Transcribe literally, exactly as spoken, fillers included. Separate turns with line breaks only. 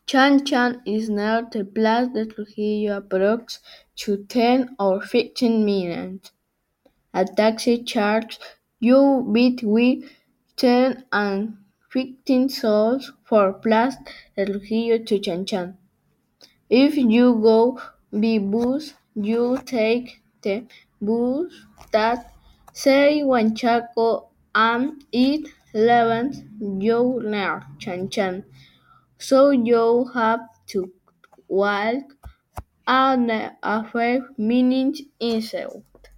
Chan Chan is near the Place de Trujillo approx to ten or fifteen minutes. A taxi charges you between ten and fifteen soles for Place de Trujillo to Chan Chan. If you go by bus, you take the bus that says Huanchaco and it leaves you near Chan Chan. So you have to walk and a five minutes inside.